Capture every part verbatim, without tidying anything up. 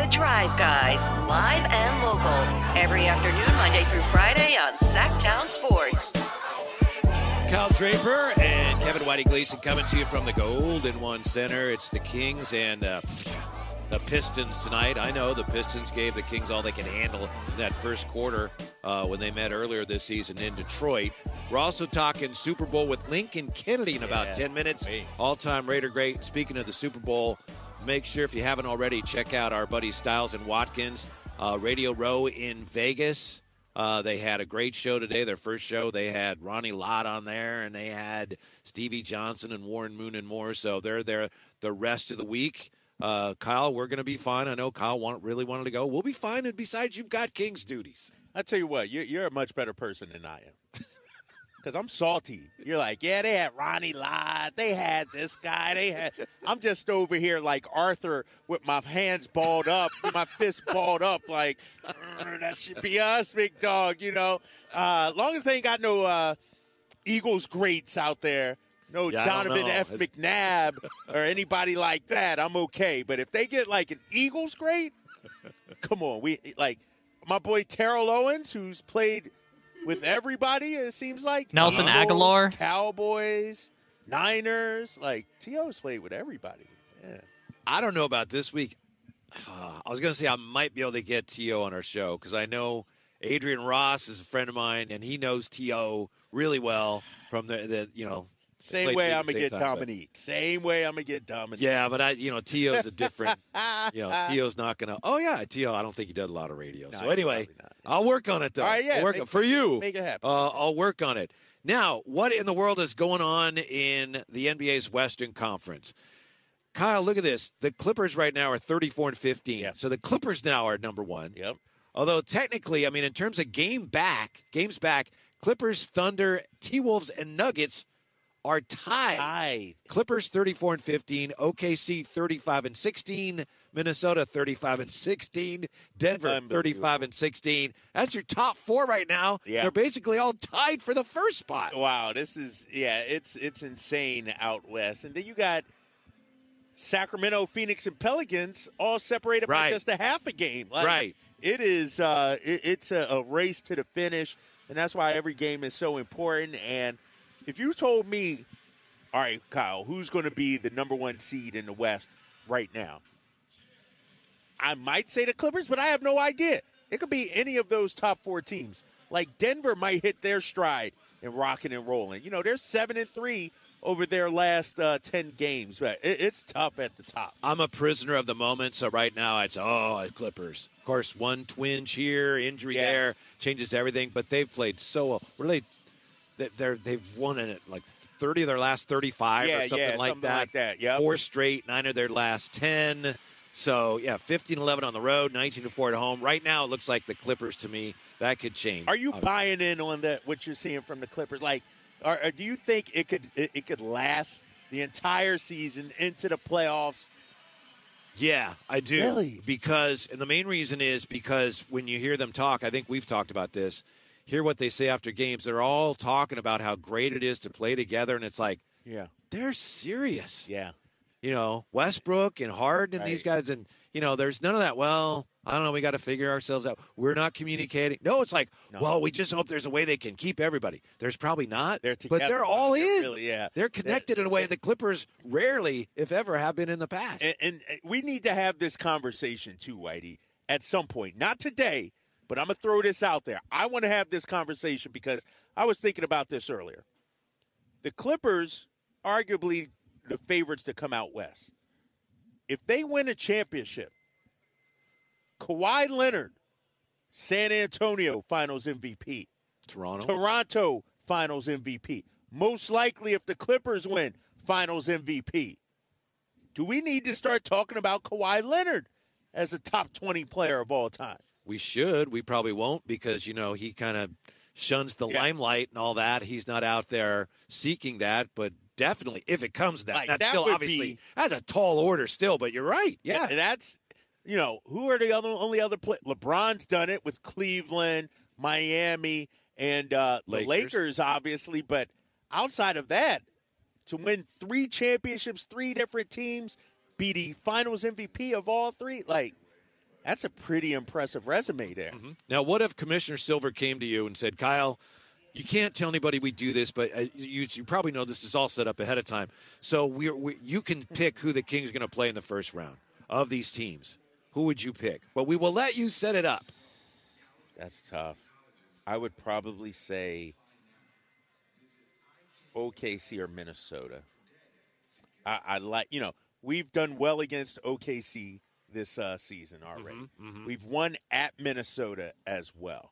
The Drive Guys, live and local, every afternoon, Monday through Friday on Sacktown Sports. Kyle Draper and Kevin Whitey Gleason coming to you from the Golden One Center. It's the Kings and uh, the Pistons tonight. I know the Pistons gave the Kings all they could handle in that first quarter uh, when they met earlier this season in Detroit. We're also talking Super Bowl with Lincoln Kennedy in about yeah, ten minutes. Wait. All-time Raider great. Speaking of the Super Bowl, make sure if you haven't already, check out our buddies Styles and Watkins, uh, Radio Row in Vegas. Uh, they had a great show today. Their first show, they had Ronnie Lott on there, and they had Stevie Johnson and Warren Moon and more. So they're there the rest of the week. Uh, Kyle, we're going to be fine. I know Kyle want, really wanted to go. We'll be fine. And besides, you've got Kings duties. I tell you what, you're, you're a much better person than I am. Because I'm salty. You're like, yeah, they had Ronnie Lott. They had this guy. They had. I'm just over here like Arthur with my hands balled up, my fists balled up, like, that should be us, big dog, you know. Uh, long as they ain't got no uh, Eagles greats out there, no yeah, Donovan F. McNabb or anybody like that, I'm okay. But if they get like an Eagles great, come on. we like my boy Terrell Owens, who's played – with everybody, it seems like. Nelson Eagles, Aguilar. Cowboys, Niners. Like, T O's played with everybody. Yeah. I don't know about this week. Uh, I was going to say I might be able to get T O on our show because I know Adrian Ross is a friend of mine, and he knows T O really well from the, the you know. Same way I'm going to get time, Dominique. But. Same way I'm going to get Dominique. Yeah, but, I, you know, T O's a different, you know, T O's not going to, oh, yeah, T O, I don't think he does a lot of radio. No, so, anyway, I'll work on it, though. All right, yeah. I'll work make, on, for you. Make it happen. Uh, I'll work on it. Now, what in the world is going on in the N B A's Western Conference? Kyle, look at this. The Clippers right now are thirty-four and fifteen. Yep. So the Clippers now are number one. Yep. Although, technically, I mean, in terms of game back, games back, Clippers, Thunder, T-Wolves, and Nuggets are tied. tied. Clippers thirty-four and fifteen, O K C thirty-five and sixteen, Minnesota thirty-five and sixteen, Denver thirty-five and sixteen. That's your top four right now. Yeah. They're basically all tied for the first spot. Wow, this is yeah, it's it's insane out west. And then you got Sacramento, Phoenix, and Pelicans all separated right. by just a half a game. Like, right. It is uh, it, it's a, a race to the finish, and that's why every game is so important. And if you told me, all right, Kyle, who's going to be the number one seed in the West right now? I might say the Clippers, but I have no idea. It could be any of those top four teams. Like Denver might hit their stride and rocking and rolling. You know, they're seven and three over their last uh, ten games, but it, it's tough at the top. I'm a prisoner of the moment, so right now it's oh Clippers. Of course, one twinge here, injury yeah. there changes everything. But they've played so well. Really. They're, they've won in it like thirty of their last thirty-five yeah, or something, yeah, like, something that. like that. Yep. Four straight, nine of their last ten. So, yeah, fifteen eleven on the road, nineteen to four at home. Right now, it looks like the Clippers to me. That could change. Are you obviously. buying in on that? What you're seeing from the Clippers? Like, or, or do you think it could it, it could last the entire season into the playoffs? Yeah, I do. Really? Because, and the main reason is because when you hear them talk, I think we've talked about this. Hear what they say after games. They're all talking about how great it is to play together, and it's like, yeah, they're serious. Yeah. You know, Westbrook and Harden and right. these guys, and, you know, there's none of that, well, I don't know, we got to figure ourselves out. We're not communicating. No, it's like, no. well, we just hope there's a way they can keep everybody. There's probably not, they're but they're all they're in. Really, yeah. They're connected they're, in a way the Clippers rarely, if ever, have been in the past. And, and we need to have this conversation, too, Whitey, at some point. Not today. But I'm going to throw this out there. I want to have this conversation because I was thinking about this earlier. The Clippers, arguably the favorites to come out west. If they win a championship, Kawhi Leonard, San Antonio Finals M V P. Toronto. Toronto Finals M V P. Most likely if the Clippers win, Finals M V P. Do we need to start talking about Kawhi Leonard as a top twenty player of all time? We should. We probably won't because, you know, he kind of shuns the yeah. limelight and all that. He's not out there seeking that, but definitely if it comes to that, like, that's that still would obviously be, that's a tall order still, but you're right. Yeah. And that's, you know, who are the other only other play? LeBron's done it with Cleveland, Miami, and uh, the Lakers. Lakers, obviously. But outside of that, to win three championships, three different teams, be the Finals M V P of all three, like, That's a pretty impressive resume there. Mm-hmm. Now, what if Commissioner Silver came to you and said, Kyle, you can't tell anybody we do this, but uh, you, you probably know this is all set up ahead of time. So we're, we, you can pick who the Kings are going to play in the first round of these teams. Who would you pick? But we will let you set it up. That's tough. I would probably say O K C or Minnesota. I, I like, you know, we've done well against O K C this uh, season already. Mm-hmm, mm-hmm. We've won at Minnesota as well.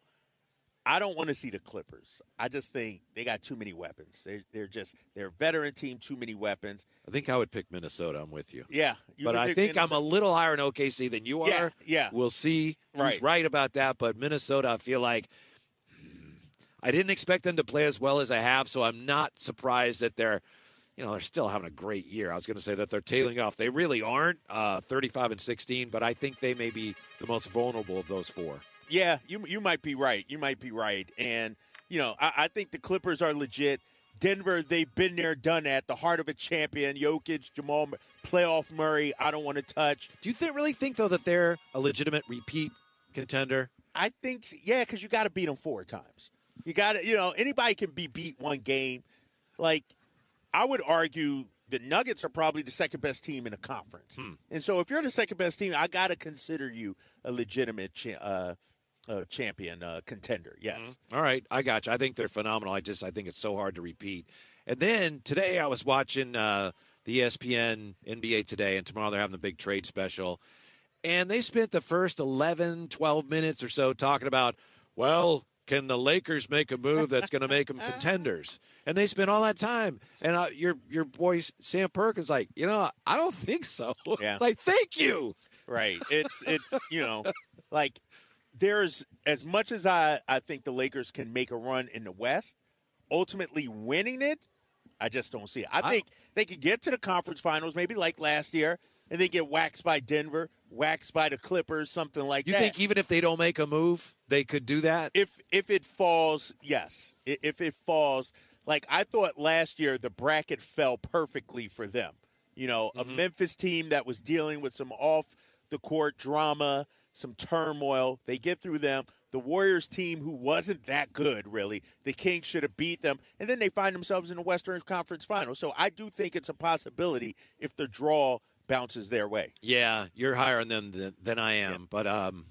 I don't want to see the Clippers. I just think they got too many weapons. They're, they're just they're a veteran team, too many weapons. I think I would pick Minnesota. I'm with you. Yeah. You but I think Minnesota. I'm a little higher in O K C than you are. Yeah, yeah. We'll see who's right. right about that. But Minnesota, I feel like hmm, I didn't expect them to play as well as I have, so I'm not surprised that they're, you know, they're still having a great year. I was going to say that they're tailing off. They really aren't, uh, thirty-five and sixteen, but I think they may be the most vulnerable of those four. Yeah, you you might be right. You might be right. And, you know, I, I think the Clippers are legit. Denver, they've been there, done that. The heart of a champion. Jokic, Jamal, playoff Murray, I don't want to touch. Do you th- really think, though, that they're a legitimate repeat contender? I think, yeah, because you got to beat them four times. You got to, you know, anybody can be beat one game. Like, I would argue the Nuggets are probably the second best team in the conference. Hmm. And so if you're the second best team, I got to consider you a legitimate cha- uh Uh, champion uh, contender, yes. Mm-hmm. All right, I got you. I think they're phenomenal. I just I think it's so hard to repeat. And then today I was watching uh, the E S P N N B A Today, and tomorrow they're having the big trade special. And they spent the first eleven, twelve minutes or so talking about, well, can the Lakers make a move that's going to make them contenders? And they spent all that time. And uh, your your boy Sam Perkins like, you know, I don't think so. Yeah. Like, thank you. Right. It's it's you know, like. There's as much as I, I think the Lakers can make a run in the West, ultimately winning it, I just don't see it. I, I think they could get to the conference finals, maybe like last year, and they get waxed by Denver, waxed by the Clippers, something like you that. You think even if they don't make a move, they could do that? If if it falls, yes. If it falls, like I thought last year, the bracket fell perfectly for them. You know, mm-hmm. a Memphis team that was dealing with some off-the-court drama, some turmoil. They get through them. The Warriors team, who wasn't that good, really, the Kings should have beat them. And then they find themselves in the Western Conference Finals. So I do think it's a possibility if the draw bounces their way. Yeah, you're higher on them than, than I am. Yeah. But um,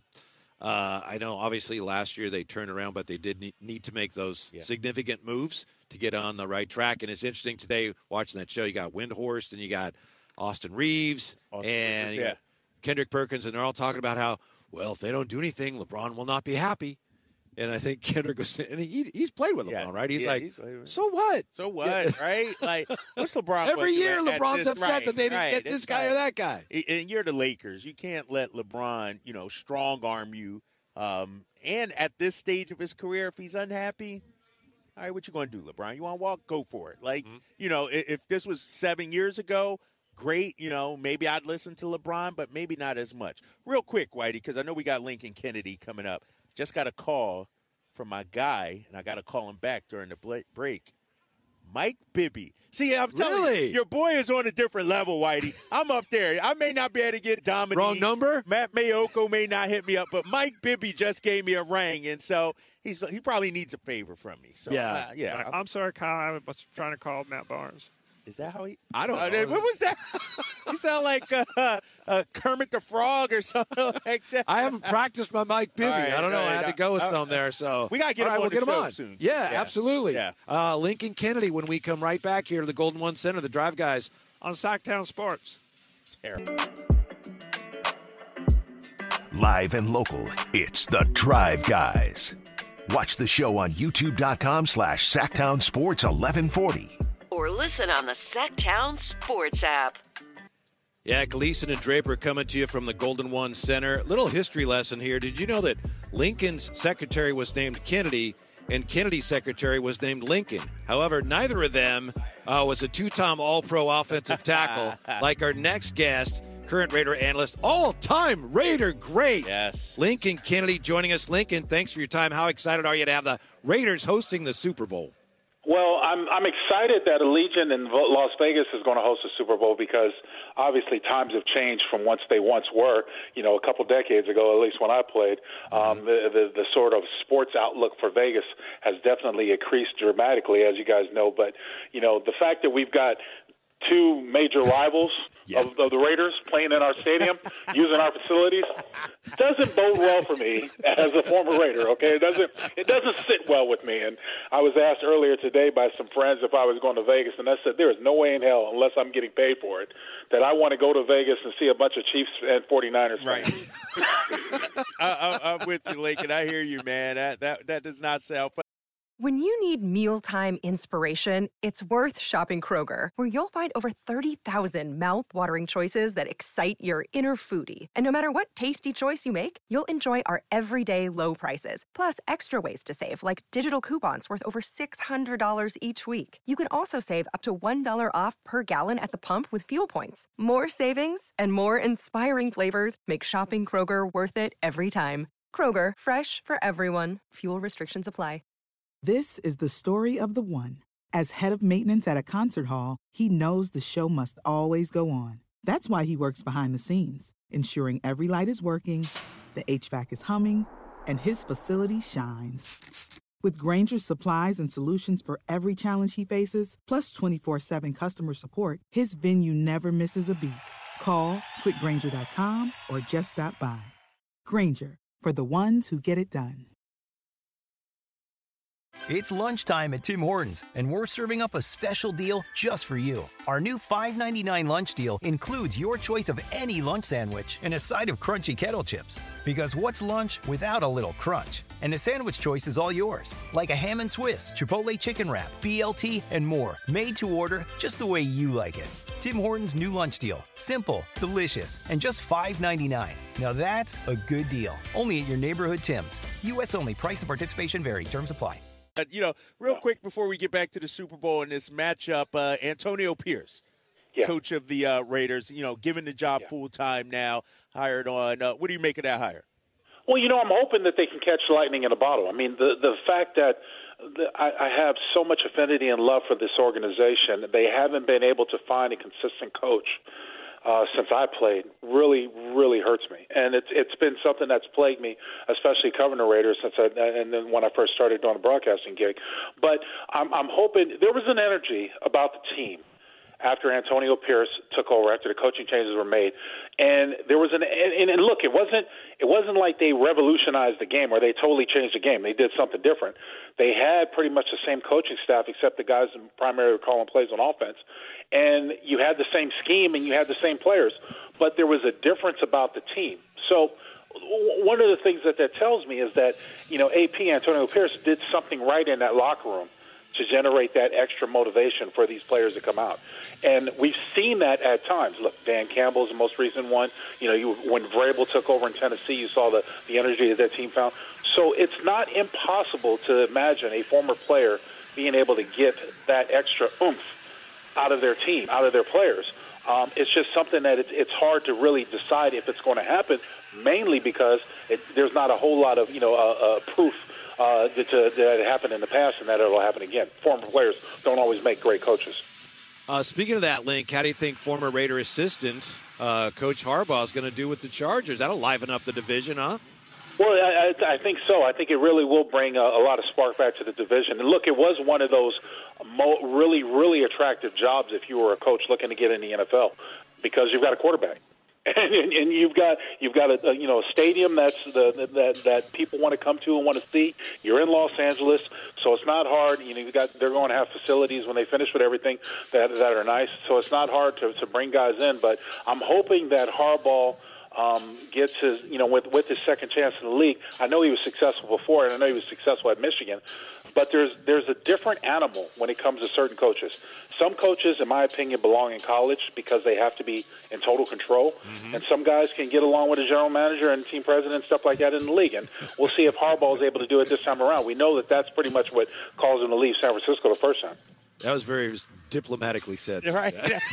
uh, I know, obviously, last year they turned around, but they did need, need to make those yeah. significant moves to get on the right track. And it's interesting today watching that show. You got Windhorst and you got Austin Reeves Austin and Reeves, yeah. you got Kendrick Perkins, and they're all talking about how, well, if they don't do anything, LeBron will not be happy. And I think Kendrick was, and he, he's played with LeBron, yeah. right? He's yeah, like, he's, so what? So what, yeah. right? Like, what's LeBron? Every year LeBron's this, upset right, that they didn't right, get this guy right. or that guy. And you're the Lakers. You can't let LeBron, you know, strong-arm you. Um, and at this stage of his career, if he's unhappy, all right, what you going to do, LeBron? You want to walk? Go for it. Like, mm-hmm. you know, if, if this was seven years ago, great, you know, maybe I'd listen to LeBron, but maybe not as much. Real quick, Whitey, because I know we got Lincoln Kennedy coming up. Just got a call from my guy, and I got to call him back during the break. Mike Bibby. See, I'm telling really? you, your boy is on a different level, Whitey. I'm up there. I may not be able to get Dominique. Wrong number? Matt Mayoko may not hit me up, but Mike Bibby just gave me a ring, and so he's he probably needs a favor from me. So, yeah. Uh, yeah. I'm sorry, Kyle. I was trying to call Matt Barnes. Is that how he? I don't uh, know. What was that? You sound like uh, uh, Kermit the Frog or something like that. I haven't practiced my Mike Bibby. Right, I don't know. right, I had to go with uh, some there. So we got to get All him right, on we'll the get him show on. soon. Yeah, yeah. absolutely. Yeah. Uh, Lincoln Kennedy when we come right back here to the Golden One Center, the Drive Guys on Sacktown Sports. Terrible. Live and local, it's the Drive Guys. Watch the show on youtube.com slash Sacktown Sports eleven forty. Or listen on the Sacktown Sports app. Yeah, Gleason and Draper coming to you from the Golden One Center. Little history lesson here. Did you know that Lincoln's secretary was named Kennedy and Kennedy's secretary was named Lincoln? However, neither of them uh, was a two-time All-Pro offensive tackle like our next guest, current Raider analyst, all-time Raider great. Yes. Lincoln Kennedy joining us. Lincoln, thanks for your time. How excited are you to have the Raiders hosting the Super Bowl? Well, I'm I'm excited that Allegiant in Las Vegas is going to host a Super Bowl because obviously times have changed from once they once were. You know, a couple decades ago, at least when I played, um, the, the the sort of sports outlook for Vegas has definitely increased dramatically, as you guys know. But you know, the fact that we've got two major rivals yeah. of, of the Raiders playing in our stadium, using our facilities, doesn't bode well for me as a former Raider. Okay, it doesn't it doesn't sit well with me. And I was asked earlier today by some friends if I was going to Vegas, and I said there is no way in hell, unless I'm getting paid for it, that I want to go to Vegas and see a bunch of Chiefs and forty-niners fans. Right. I, I, I'm with you, Lincoln. I hear you, man. That that that does not sound fun. When you need mealtime inspiration, it's worth shopping Kroger, where you'll find over thirty thousand mouth-watering choices that excite your inner foodie. And no matter what tasty choice you make, you'll enjoy our everyday low prices, plus extra ways to save, like digital coupons worth over six hundred dollars each week. You can also save up to one dollar off per gallon at the pump with fuel points. More savings and more inspiring flavors make shopping Kroger worth it every time. Kroger, fresh for everyone. Fuel restrictions apply. This is the story of the one. As head of maintenance at a concert hall, he knows the show must always go on. That's why he works behind the scenes, ensuring every light is working, the H V A C is humming, and his facility shines. With Grainger's supplies and solutions for every challenge he faces, plus twenty-four seven customer support, his venue never misses a beat. Call quick grainger dot com or just stop by. Grainger, for the ones who get it done. It's lunchtime at Tim Hortons, and we're serving up a special deal just for you. Our new five ninety-nine lunch deal includes your choice of any lunch sandwich and a side of crunchy kettle chips. Because what's lunch without a little crunch? And the sandwich choice is all yours, like a ham and Swiss, Chipotle chicken wrap, B L T, and more, made to order just the way you like it. Tim Hortons' new lunch deal. Simple, delicious, and just five ninety-nine. Now that's a good deal. Only at your neighborhood Tim's. U S only. Price and participation vary. Terms apply. Uh, you know, real quick before we get back to the Super Bowl and this matchup, uh, Antonio Pierce, yeah. coach of the uh, Raiders, you know, given the job yeah. full-time now, hired on. Uh, what do you make of that hire? Well, you know, I'm hoping that they can catch lightning in a bottle. I mean, the the fact that the, I, I have so much affinity and love for this organization, they haven't been able to find a consistent coach Uh, since I played, really, really hurts me, and it's it's been something that's plagued me, especially covering the Raiders since I and then when I first started doing a broadcasting gig. But I'm I'm hoping there was an energy about the team after Antonio Pierce took over, after the coaching changes were made, and there was an and, and look, it wasn't it wasn't like they revolutionized the game or they totally changed the game. They did something different. They had pretty much the same coaching staff, except the guys primarily were calling plays on offense. And you had the same scheme and you had the same players, but there was a difference about the team. So one of the things that that tells me is that, you know, A P, Antonio Pierce, did something right in that locker room to generate that extra motivation for these players to come out. And we've seen that at times. Look, Dan Campbell is the most recent one. You know, you, when Vrabel took over in Tennessee, you saw the, the energy that that team found. So it's not impossible to imagine a former player being able to get that extra oomph out of their team, out of their players. Um, it's just something that it's, it's hard to really decide if it's going to happen, mainly because it, there's not a whole lot of, you know, uh, uh, proof uh, that, uh, that it happened in the past and that it will happen again. Former players don't always make great coaches. Uh, speaking of that, Link, how do you think former Raider assistant uh, Coach Harbaugh is going to do with the Chargers? That'll liven up the division, huh? Well, I, I think so. I think it really will bring a, a lot of spark back to the division. And look, it was one of those mo- really, really attractive jobs if you were a coach looking to get in the N F L, because you've got a quarterback, and, and you've got you've got a, a you know a stadium that's the that that people want to come to and want to see. You're in Los Angeles, so it's not hard. You know, you got they're going to have facilities when they finish with everything that that are nice. So it's not hard to to bring guys in. But I'm hoping that Harbaugh Um, gets his, you know, with with his second chance in the league. I know he was successful before, and I know he was successful at Michigan, but there's there's a different animal when it comes to certain coaches. Some coaches, in my opinion, belong in college because they have to be in total control, mm-hmm. and some guys can get along with a general manager and team president and stuff like that in the league. And we'll see if Harbaugh is able to do it this time around. We know that that's pretty much what caused him to leave San Francisco the first time. That was very diplomatically said. Right.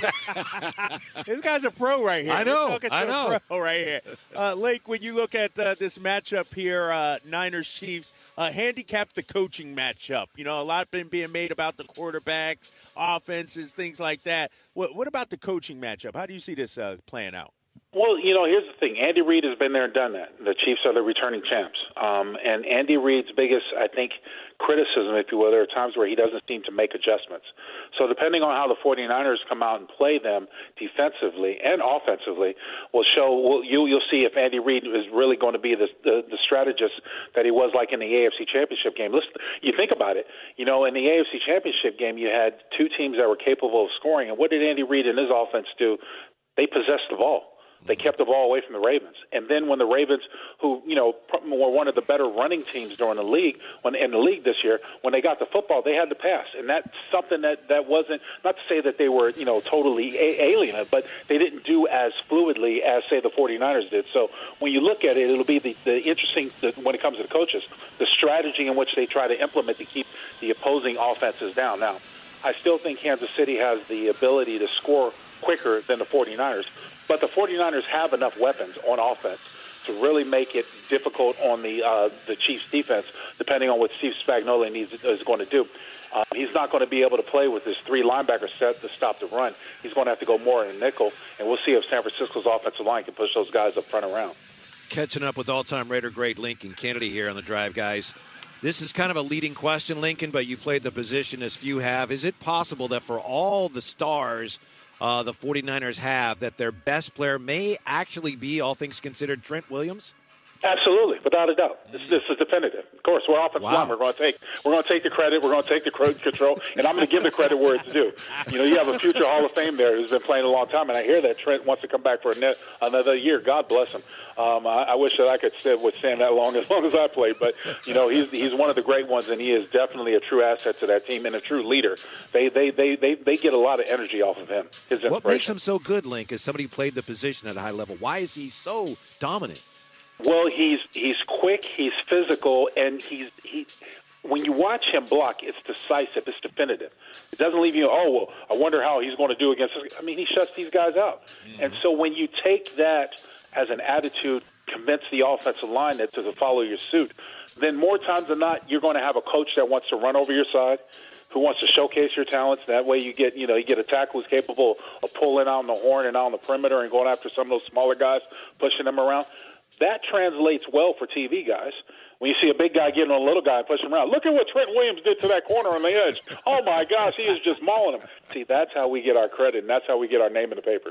This guy's a pro right here. I know. I I know. Pro right here. Uh, Lake, when you look at uh, this matchup here, uh, Niners Chiefs, uh, handicap the coaching matchup. You know, a lot been being made about the quarterbacks, offenses, things like that. What, what about the coaching matchup? How do you see this uh, playing out? Well, you know, here's the thing. Andy Reid has been there and done that. The Chiefs are the returning champs. Um, and Andy Reid's biggest, I think, criticism, if you will, there are times where he doesn't seem to make adjustments. So depending on how the 49ers come out and play them defensively and offensively will show well, you, you'll see if Andy Reid is really going to be the, the, the strategist that he was like in the A F C Championship game. Listen, you think about it. You know, in the A F C Championship game, you had two teams that were capable of scoring. And what did Andy Reid and his offense do? They possessed the ball. They kept the ball away from the Ravens. And then when the Ravens, who, you know, were one of the better running teams during the league, when in the league this year, when they got the football, they had to pass. And that's something that, that wasn't, not to say that they were, you know, totally a- alien, but they didn't do as fluidly as, say, the 49ers did. So when you look at it, it'll be the, the interesting, the, when it comes to the coaches, the strategy in which they try to implement to keep the opposing offenses down. Now, I still think Kansas City has the ability to score quicker than the 49ers. But the 49ers have enough weapons on offense to really make it difficult on the uh, the Chiefs' defense, depending on what Steve Spagnuolo needs is going to do. Uh, he's not going to be able to play with his three linebacker set to stop the run. He's going to have to go more in a nickel, and we'll see if San Francisco's offensive line can push those guys up front around. Catching up with all-time Raider great Lincoln Kennedy here on the Drive, guys. This is kind of a leading question, Lincoln, but you played the position as few have. Is it possible that for all the stars Uh, the 49ers have, that their best player may actually be, all things considered, Trent Williams? Absolutely, without a doubt. This, this is definitive. Of course, we're offensive Wow. line. We're going to take we're going to take the credit. We're going to take the control, and I'm going to give the credit where it's due. You know, you have a future Hall of Fame there who's been playing a long time, and I hear that Trent wants to come back for net, another year. God bless him. Um, I, I wish that I could stay withstand that long as long as I played. But you know, he's he's one of the great ones, and he is definitely a true asset to that team and a true leader. They they they they, they get a lot of energy off of him. His What makes him so good, Link, as somebody who played the position at a high level? Why is he so dominant? Well, he's he's quick, he's physical, and he's he. When you watch him block, it's decisive, it's definitive. It doesn't leave you, oh, well, I wonder how he's going to do against this. I mean, he shuts these guys out. Mm-hmm. And so when you take that as an attitude, convince the offensive line that to follow your suit, then more times than not, you're going to have a coach that wants to run over your side, who wants to showcase your talents. That way you get, you know, you get a tackle who's capable of pulling out on the horn and out on the perimeter and going after some of those smaller guys, pushing them around. That translates well for T V guys. When you see a big guy getting on a little guy and pushing him around, look at what Trent Williams did to that corner on the edge. Oh, my gosh, he is just mauling him. See, that's how we get our credit, and that's how we get our name in the papers.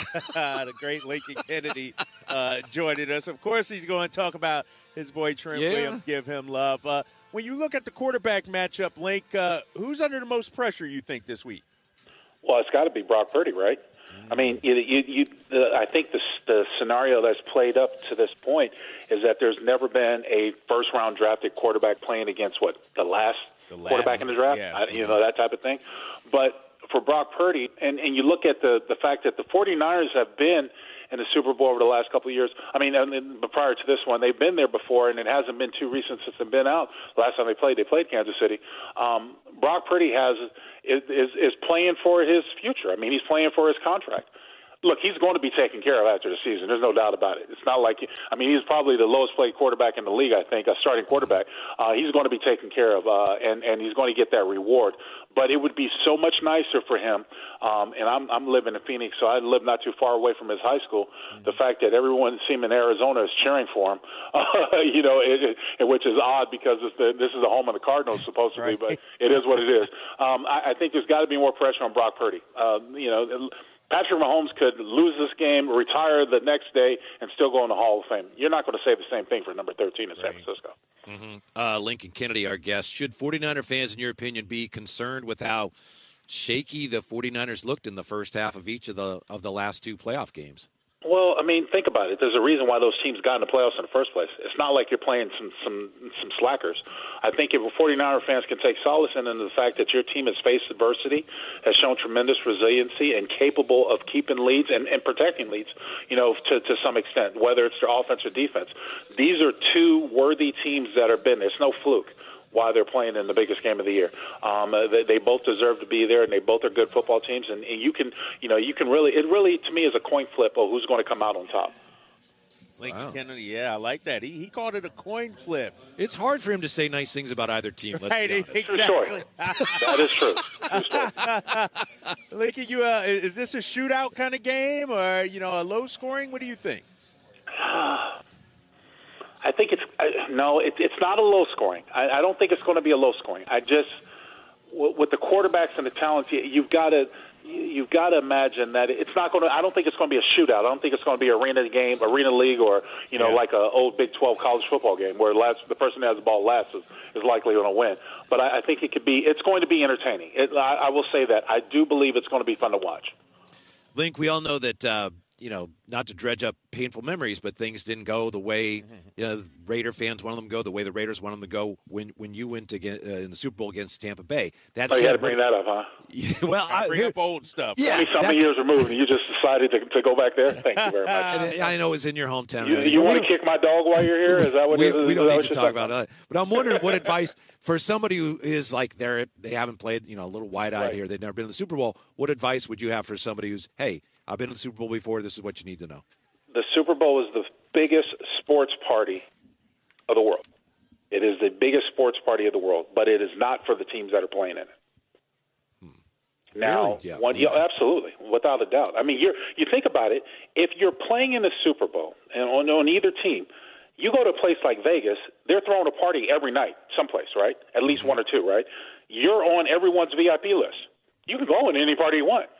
The great Lincoln Kennedy uh, joining us. Of course, he's going to talk about his boy Trent yeah. Williams, give him love. Uh, when you look at the quarterback matchup, Link, uh, who's under the most pressure, you think, this week? Well, it's got to be Brock Purdy, right? I mean, you, you, you, the, I think the, the scenario that's played up to this point is that there's never been a first-round drafted quarterback playing against, what, the last, the last quarterback one. in the draft? Yeah. I, you know, that type of thing. But for Brock Purdy, and, and you look at the, the fact that the 49ers have been in the Super Bowl over the last couple of years. I mean, but prior to this one, they've been there before, and it hasn't been too recent since they've been out. Last time they played, they played Kansas City. Um, Brock Purdy has is, is is playing for his future. I mean, he's playing for his contract. Look, he's going to be taken care of after the season. There's no doubt about it. It's not like – I mean, he's probably the lowest-paid quarterback in the league, I think, a starting quarterback. Uh, he's going to be taken care of, uh, and, and he's going to get that reward. But it would be so much nicer for him, um, and I'm, I'm living in Phoenix, so I live not too far away from his high school, mm-hmm. the fact that everyone seeing in Arizona is cheering for him, uh, you know, it, it, which is odd because it's the, this is the home of the Cardinals supposed to right. be, but it is what it is. Um, I, I think there's got to be more pressure on Brock Purdy. Uh, you know, Patrick Mahomes could lose this game, retire the next day, and still go in the Hall of Fame. You're not going to say the same thing for number thirteen in right. San Francisco. Mm-hmm. Uh, Lincoln Kennedy, our guest. Should 49er fans, in your opinion, be concerned with how shaky the 49ers looked in the first half of each of the of the last two playoff games? Well, I mean, think about it. There's a reason why those teams got in the playoffs in the first place. It's not like you're playing some some, some slackers. I think if 49er fans can take solace in the fact that your team has faced adversity, has shown tremendous resiliency, and capable of keeping leads and, and protecting leads, you know, to, to some extent, whether it's their offense or defense. These are two worthy teams that have been there. It's no fluke. why they're playing in the biggest game of the year. Um, they, they both deserve to be there, and they both are good football teams. And, and you can, you know, you can really, it really to me is a coin flip of who's going to come out on top. Lincoln Wow. Kennedy, yeah, I like that. He he called it a coin flip. It's hard for him to say nice things about either team. Let's Right, be honest. True story. That is true. True story. Lincoln, you uh, is this a shootout kind of game, or you know, a low scoring? What do you think? I think it's I, no, it, it's not a low scoring. I, I don't think it's going to be a low scoring. I just w- with the quarterbacks and the talents, you, you've got to you've got to imagine that it's not going to. I don't think it's going to be a shootout. I don't think it's going to be arena game, arena league, or you know, Yeah. like a old Big twelve college football game where last the person that has the ball last is, is likely going to win. But I, I think it could be. It's going to be entertaining. It, I, I will say that I do believe it's going to be fun to watch. Link, we all know that, uh, you know, not to dredge up painful memories, but things didn't go the way, you know, the Raider fans wanted them to go, the way the Raiders wanted them to go when, when you went to get, uh, in the Super Bowl against Tampa Bay. That's Oh, you had to bring that up, huh? well, I I, bring here, up old stuff. yeah, twenty-something that's- years removed, and you just decided to, to go back there? Thank you very much. and I know it's in your hometown. You, right? you We want to don't- kick my dog while you're here? Is that what we, it is? we Is don't that need what to you're talk talking about that. But I'm wondering what advice for somebody who is like they're they haven't played, you know, a little wide-eyed Right. here. They've never been in the Super Bowl. What advice would you have for somebody who's, hey, I've been in the Super Bowl before. This is what you need to know. The Super Bowl is the biggest sports party of the world. It is the biggest sports party of the world, but it is not for the teams that are playing in it. Hmm. Now, Really? Yeah. one, yeah, absolutely, without a doubt. I mean, you're, you think about it. If you're playing in the Super Bowl and on, on either team, you go to a place like Vegas, they're throwing a party every night, someplace, right? At least one or two, right? You're on everyone's V I P list. You can go in any party you want.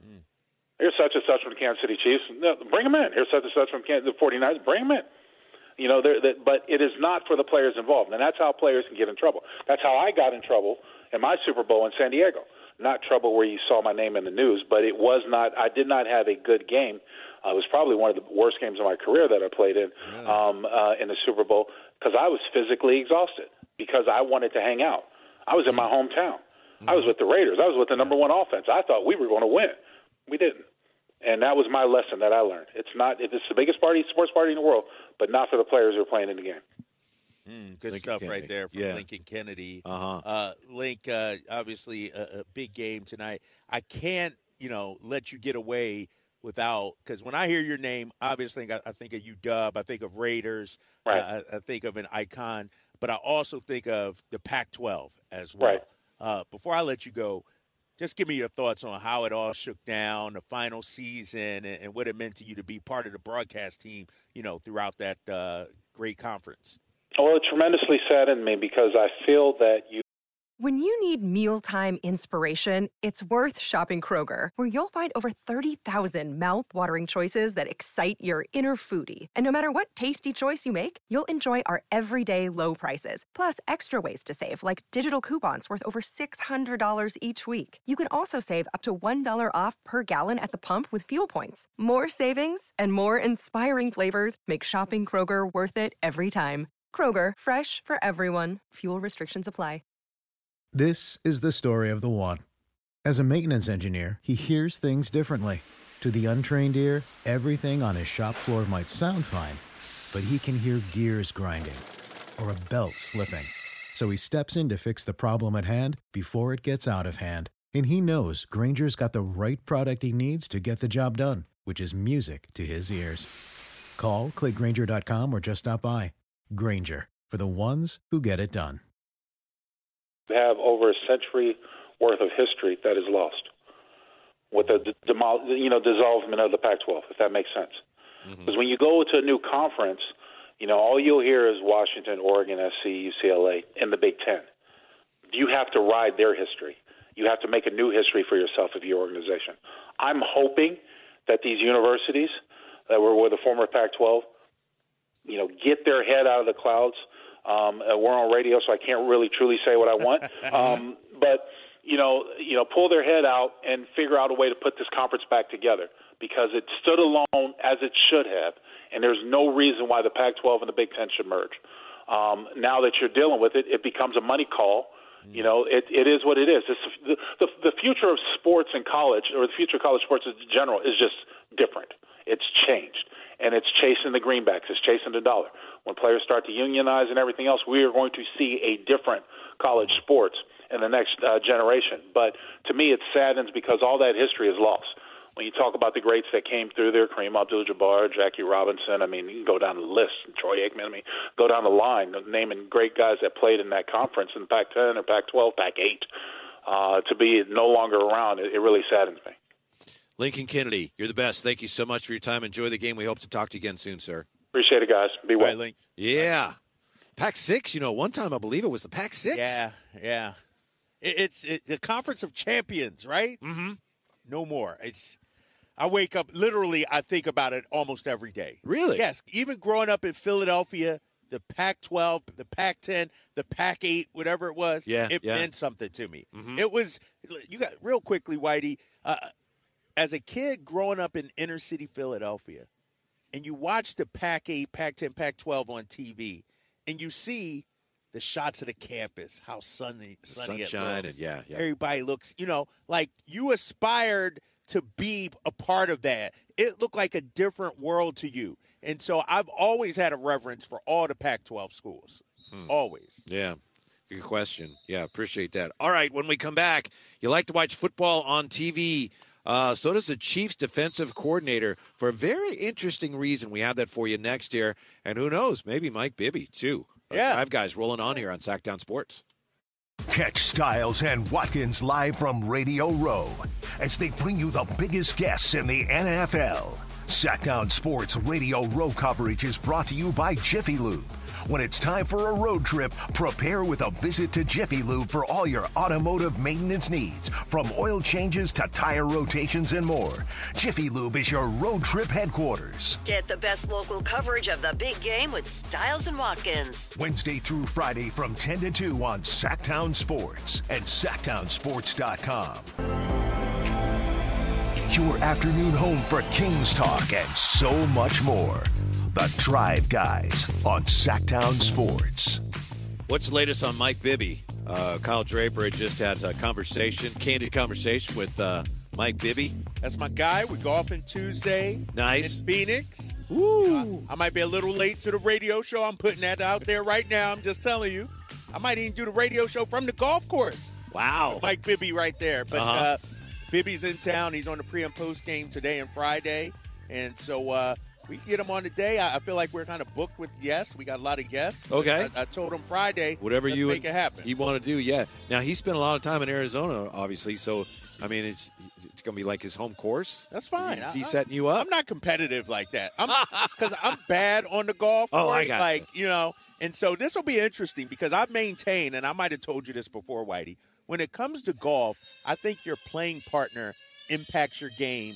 Here's such and such from the Kansas City Chiefs. No, bring them in. Here's such and such from Kansas, the forty-niners. Bring them in. You know, they're, they're, but it is not for the players involved, and that's how players can get in trouble. That's how I got in trouble in my Super Bowl in San Diego. Not trouble where you saw my name in the news, but it was not. I did not have a good game. Uh, it was probably one of the worst games of my career that I played in um, uh, in the Super Bowl because I was physically exhausted because I wanted to hang out. I was in my hometown. I was with the Raiders. I was with the number one offense. I thought we were going to win. We didn't. And that was my lesson that I learned. It's not. It's the biggest party, sports party in the world, but not for the players who are playing in the game. Mm, good Lincoln stuff Kennedy. right there from Yeah. Lincoln Kennedy. Uh-huh. Uh, Link, uh, obviously a, a big game tonight. I can't, you know, let you get away without, because when I hear your name, obviously I, I think of U W, I think of Raiders, Right. uh, I, I think of an icon, but I also think of the Pac twelve as well. Right. Uh, before I let you go, just give me your thoughts on how it all shook down, the final season, and, and what it meant to you to be part of the broadcast team, you know, throughout that uh, great conference. Well, it tremendously saddened me because I feel that you. When you need mealtime inspiration, it's worth shopping Kroger, where you'll find over thirty thousand mouth-watering choices that excite your inner foodie. And no matter what tasty choice you make, you'll enjoy our everyday low prices, plus extra ways to save, like digital coupons worth over six hundred dollars each week. You can also save up to one dollar off per gallon at the pump with fuel points. More savings and more inspiring flavors make shopping Kroger worth it every time. Kroger, fresh for everyone. Fuel restrictions apply. This is the story of the one. As a maintenance engineer, he hears things differently. To the untrained ear, everything on his shop floor might sound fine, but he can hear gears grinding or a belt slipping. So he steps in to fix the problem at hand before it gets out of hand. And he knows Grainger's got the right product he needs to get the job done, which is music to his ears. Call, click Grainger dot com, or just stop by. Grainger, for the ones who get it done. Have over a century worth of history that is lost with the d- demol- you know dissolvement of the Pac twelve, if that makes sense. Because mm-hmm. when you go to a new conference, you know all you'll hear is Washington, Oregon, S C, U C L A, and the Big Ten. You have to ride their history. You have to make a new history for yourself of your organization. I'm hoping that these universities that were with the former Pac twelve, you know, get their head out of the clouds. Um, uh, we're on radio, so I can't really truly say what I want. Um, but you know, you know, pull their head out and figure out a way to put this conference back together because it stood alone as it should have, and there's no reason why the Pac twelve and the Big Ten should merge. Um, now that you're dealing with it, it becomes a money call. You know, it, it is what it is. It's the, the, the future of sports in college, or the future of college sports in general, is just different. It's changed. and it's chasing the greenbacks, it's chasing the dollar. When players start to unionize and everything else, we are going to see a different college sports in the next uh, generation. But to me, it saddens because all that history is lost. When you talk about the greats that came through there, Kareem Abdul-Jabbar, Jackie Robinson, I mean, you can go down the list, Troy Aikman, I mean, go down the line, naming great guys that played in that conference in Pac ten or Pac twelve, Pac eight. Uh, to be no longer around, it, it really saddens me. Lincoln Kennedy, you're the best. Thank you so much for your time. Enjoy the game. We hope to talk to you again soon, sir. Appreciate it, guys. Be well. Right, Link. Yeah. Pac six, you know, one time I believe it was the Pac six. Yeah, yeah. It, it's it, the Conference of Champions, right? Mm-hmm. No more. It's. I wake up, literally, I think about it almost every day. Really? Yes. Even growing up in Philadelphia, the Pac twelve, the Pac ten, the Pac eight, whatever it was, yeah, it yeah. meant something to me. Mm-hmm. It was, you got, real quickly, Whitey, uh, as a kid growing up in inner city Philadelphia, and you watch the Pac eight, Pac ten, Pac twelve on T V, and you see the shots of the campus, how sunny, sunny sunshine, it looks. and yeah, yeah. Everybody looks, you know, like you aspired to be a part of that. It looked like a different world to you. And so I've always had a reverence for all the Pac twelve schools. Hmm. Always. Yeah. Good question. Yeah, appreciate that. All right, when we come back, you like to watch football on T V. Uh, so does the Chiefs defensive coordinator for a very interesting reason. We have that for you next year. And who knows, maybe Mike Bibby, too. Yeah. Five guys rolling on here on Sacktown Sports. Catch Styles and Watkins live from Radio Row as they bring you the biggest guests in the N F L. Sacktown Sports Radio Row coverage is brought to you by Jiffy Lube. When it's time for a road trip, prepare with a visit to Jiffy Lube for all your automotive maintenance needs, from oil changes to tire rotations and more. Jiffy Lube is your road trip headquarters. Get the best local coverage of the big game with Styles and Watkins. Wednesday through Friday from ten to two on Sacktown Sports and Sacktown Sports dot com. Your afternoon home for Kings talk and so much more. The Drive Guys on Sacktown Sports. What's the latest on Mike Bibby? Uh, Kyle Draper had just had a conversation, candid conversation with uh, Mike Bibby. That's my guy. We're golfing Tuesday. Nice. In Phoenix. Woo. Uh, I might be a little late to the radio show. I'm putting that out there right now. I'm just telling you. I might even do the radio show from the golf course. Wow. Mike Bibby right there. But uh-huh. uh, Bibby's in town. He's on the pre- and post game today and Friday. And so uh, we can get him on today. I, I feel like we're kind of booked with guests. We got a lot of guests. Okay. I, I told him Friday. Whatever let's you make it happen. You want to do, yeah. Now, he spent a lot of time in Arizona, obviously. So, I mean, it's it's going to be like his home course. That's fine. Is he I, setting you up? I'm not competitive like that. I'm because I'm bad on the golf course. Oh, I got like you. you know. And so this will be interesting because I've maintained, and I might have told you this before, Whitey. When it comes to golf, I think your playing partner impacts your game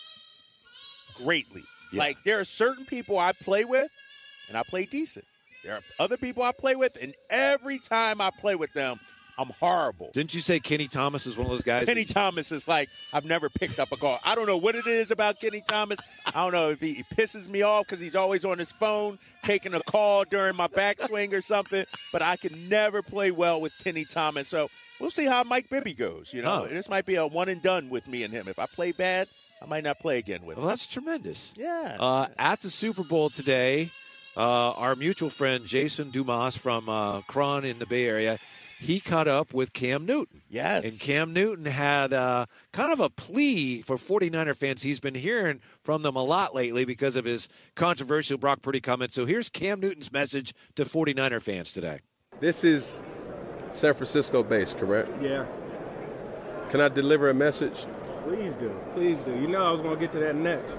greatly. Yeah. Like, there are certain people I play with, and I play decent. There are other people I play with, and every time I play with them, I'm horrible. Didn't you say Kenny Thomas is one of those guys? Kenny Thomas is like, I've never picked up a call. I don't know what it is about Kenny Thomas. I don't know if he, he pisses me off because he's always on his phone taking a call during my backswing or something, but I can never play well with Kenny Thomas. So we'll see how Mike Bibby goes. You know, oh. This might be a one and done with me and him. If I play bad, I might not play again with him. Well, that's tremendous. Yeah. Uh, at the Super Bowl today, uh, our mutual friend Jason Dumas from uh, Cron in the Bay Area, he caught up with Cam Newton. Yes. And Cam Newton had uh, kind of a plea for 49er fans. He's been hearing from them a lot lately because of his controversial Brock Purdy comment. So here's Cam Newton's message to 49er fans today. This is San Francisco based, correct? Yeah. Can I deliver a message? Please do. Please do. You know I was going to get to that next.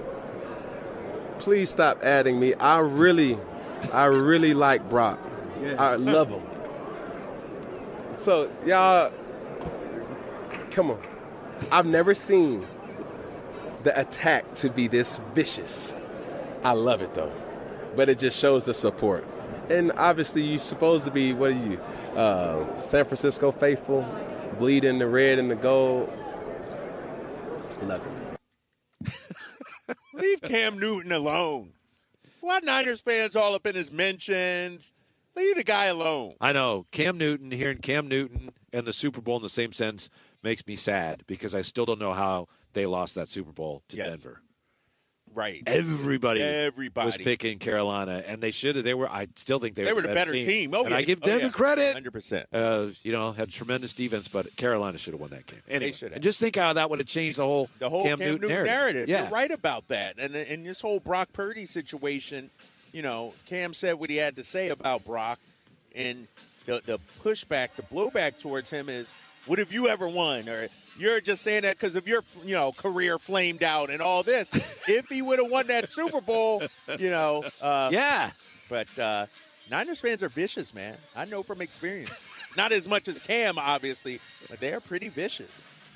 Please stop adding me. I really, I really like Brock. Yeah. I love him. So, y'all, come on. I've never seen the attack to be this vicious. I love it, though. But it just shows the support. And obviously, you're supposed to be, what are you, uh, San Francisco faithful, bleed in the red and the gold. Love it. Leave Cam Newton alone. Why Niners fans all up in his mentions? Leave the guy alone. I know. Cam Newton, hearing Cam Newton and the Super Bowl in the same sense makes me sad because I still don't know how they lost that Super Bowl to yes. Denver. Right. Everybody, Everybody was picking Carolina, and they should have. They were. I still think they, they were the better team. team. Oh, and yeah. I give oh, Denver yeah. credit. one hundred percent. Uh, you know, had tremendous defense, but Carolina should have won that game. Anyway, They should have. And just think how that would have changed the whole The whole Cam, Cam Newton, Newton narrative. narrative. Yeah. You're right about that. And in this whole Brock Purdy situation, you know, Cam said what he had to say about Brock, and the the pushback, the blowback towards him is, "What have you ever won?" Or you're just saying that because of your, you know, career flamed out and all this. If he would have won that Super Bowl, you know. Uh, yeah. But uh, Niners fans are vicious, man. I know from experience. Not as much as Cam, obviously, but they are pretty vicious.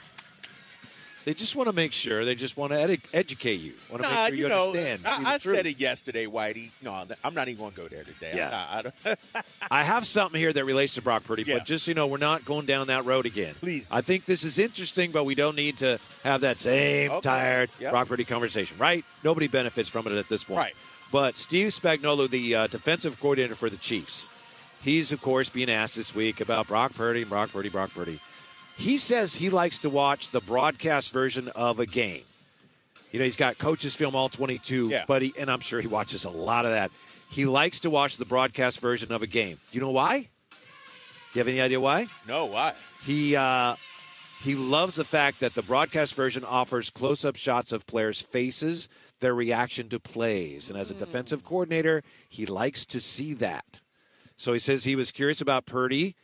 They just want to make sure. They just want to ed- educate you. Want to Nah, make sure you, you know, understand. I, I said it yesterday, Whitey. No, I'm not even going to go there today. Yeah. I, I, don't I have something here that relates to Brock Purdy, Yeah. but just so you know, we're not going down that road again. Please. I think this is interesting, but we don't need to have that same Okay. tired Yep. Brock Purdy conversation, right? Nobody benefits from it at this point. Right. But Steve Spagnuolo, the uh, defensive coordinator for the Chiefs, he's, of course, being asked this week about Brock Purdy, Brock Purdy, Brock Purdy. He says he likes to watch the broadcast version of a game. You know, he's got coaches film all twenty-two, Yeah. but he, and I'm sure he watches a lot of that. He likes to watch the broadcast version of a game. Do you know why? You have any idea why? No, why? He uh, he loves the fact that the broadcast version offers close-up shots of players' faces, their reaction to plays. And as a defensive coordinator, he likes to see that. So he says he was curious about Purdy.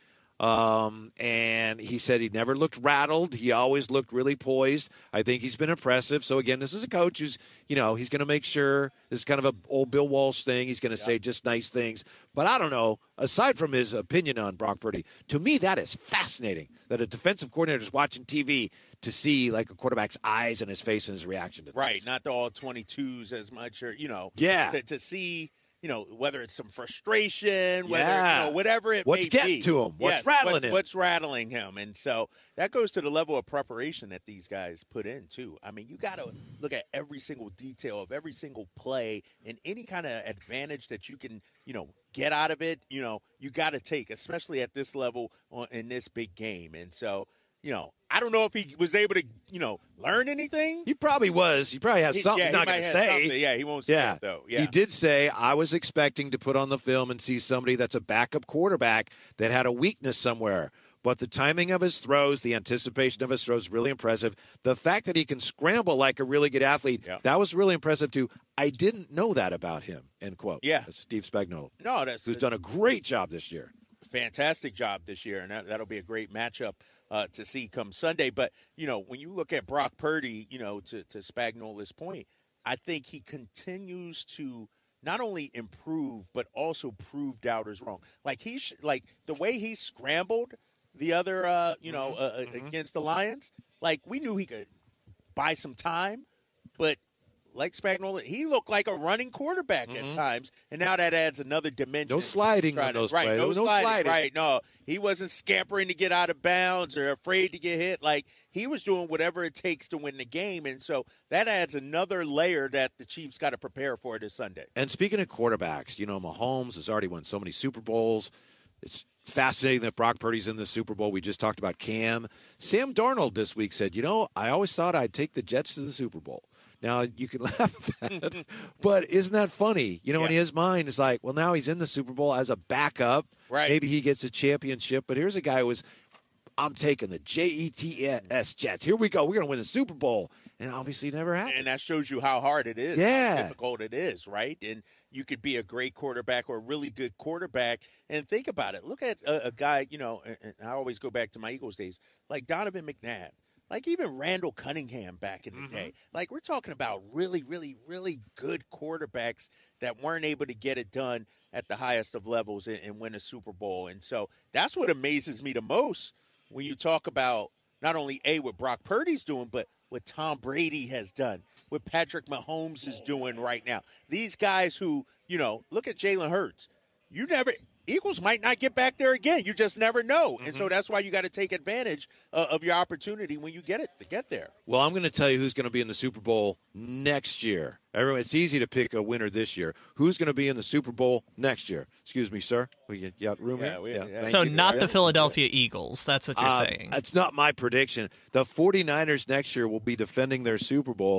Um, and he said he never looked rattled. He always looked really poised. I think he's been impressive. So, again, this is a coach who's, you know, he's going to make sure this is kind of a old Bill Walsh thing. He's going to yeah. say just nice things. But I don't know, aside from his opinion on Brock Purdy, to me that is fascinating that a defensive coordinator is watching T V to see, like, a quarterback's eyes and his face and his reaction to things. Right, not the all twenty-twos as much, or, you know. Yeah. To, to see... You know, whether it's some frustration, whether yeah. you know, whatever it what's may getting be. to him, what's yes, rattling what's, him, what's rattling him, and so that goes to the level of preparation that these guys put in too. I mean, you got to look at every single detail of every single play and any kind of advantage that you can, you know, get out of it. You know, you got to take, especially at this level on, in this big game, and so. You know, I don't know if he was able to, you know, learn anything. He probably was. He probably has something yeah, he's not he going to have say. Something. Yeah, he won't say yeah. it, though. Yeah. He did say, I was expecting to put on the film and see somebody that's a backup quarterback that had a weakness somewhere. But the timing of his throws, the anticipation of his throws, really impressive. The fact that he can scramble like a really good athlete, yeah. that was really impressive, too. I didn't know that about him, end quote. Yeah. That's Steve Spagnuolo. No, that's who's done a great job this year. Fantastic job this year, and that, that'll be a great matchup uh, to see come Sunday. But, you know, when you look at Brock Purdy, you know, to, to Spagnuolo's point, I think he continues to not only improve but also prove doubters wrong. Like, he sh- like the way he scrambled the other, uh, you know, uh, mm-hmm. against the Lions, like, we knew he could buy some time, but like Spagnuolo, he looked like a running quarterback mm-hmm. at times, and now that adds another dimension. No sliding on those right, plays. No, no sliding, sliding. Right, no. He wasn't scampering to get out of bounds or afraid to get hit. Like, he was doing whatever it takes to win the game, and so that adds another layer that the Chiefs got to prepare for this Sunday. And speaking of quarterbacks, you know, Mahomes has already won so many Super Bowls. It's fascinating that Brock Purdy's in the Super Bowl. We just talked about Cam. Sam Darnold this week said, you know, I always thought I'd take the Jets to the Super Bowl. Now, you can laugh at that, but isn't that funny? You know, yeah. in his mind, it's like, well, now he's in the Super Bowl as a backup. Right. Maybe he gets a championship, but here's a guy who was, I'm taking the J E T S Jets. Here we go. We're going to win the Super Bowl. And obviously never happened. And that shows you how hard it is, yeah. how difficult it is, right? And you could be a great quarterback or a really good quarterback. And think about it. Look at a, a guy, you know, and I always go back to my Eagles days, like Donovan McNabb. Like even Randall Cunningham back in the mm-hmm. day. Like we're talking about really, really, really good quarterbacks that weren't able to get it done at the highest of levels and, and win a Super Bowl. And so that's what amazes me the most when you talk about not only, A, what Brock Purdy's doing, but what Tom Brady has done, what Patrick Mahomes is doing right now. These guys who, you know, look at Jalen Hurts. You never – Eagles might not get back there again. You just never know. Mm-hmm. And so that's why you got to take advantage uh, of your opportunity when you get it to get there. Well, I'm going to tell you who's going to be in the Super Bowl next year. Everyone, it's easy to pick a winner this year. Who's going to be in the Super Bowl next year? Excuse me, sir. We got room yeah, here? We, yeah. yeah. So you. not yeah. the Philadelphia Eagles. That's what you're uh, saying. That's not my prediction. The 49ers next year will be defending their Super Bowl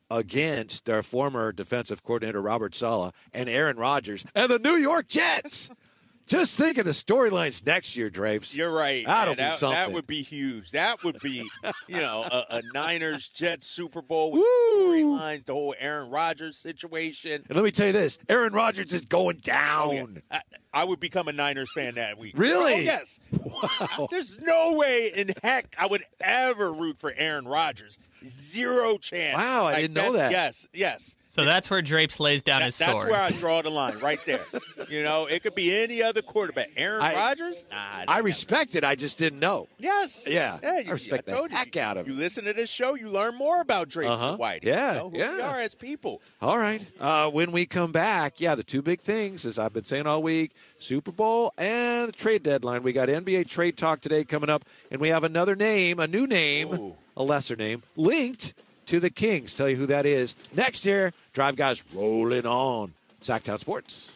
against our former defensive coordinator, Robert Saleh, and Aaron Rodgers and the New York Jets. Just think of the storylines next year, Drapes. You're right. That'll man. be that, something. That would be huge. That would be, you know, a, a Niners-Jets Super Bowl with storylines, the whole Aaron Rodgers situation. And let me tell you this, Aaron Rodgers is going down. Oh, yeah. I, I would become a Niners fan that week. Really? Oh, yes. Wow. There's no way in heck I would ever root for Aaron Rodgers. Zero chance. Wow, I Like, didn't know that. Yes, yes. So that's where Drapes lays down That, his that's sword. where I draw the line, right there. You know, it could be any other quarterback. Aaron I- Rodgers? Nah, I respect it. I just didn't know. Yes. Yeah. Yeah, I respect I the told you. heck out of You it. listen to this show, you learn more about Drake Uh-huh. and White. Yeah, You know, who yeah. we are as people. All right. Uh, when we come back, yeah, the two big things, as I've been saying all week, Super Bowl and the trade deadline. We got N B A trade talk today coming up, and we have another name, a new name, Ooh. a lesser name, linked to the Kings. Tell you who that is next year. Drive Guys rolling on Sacktown Sports.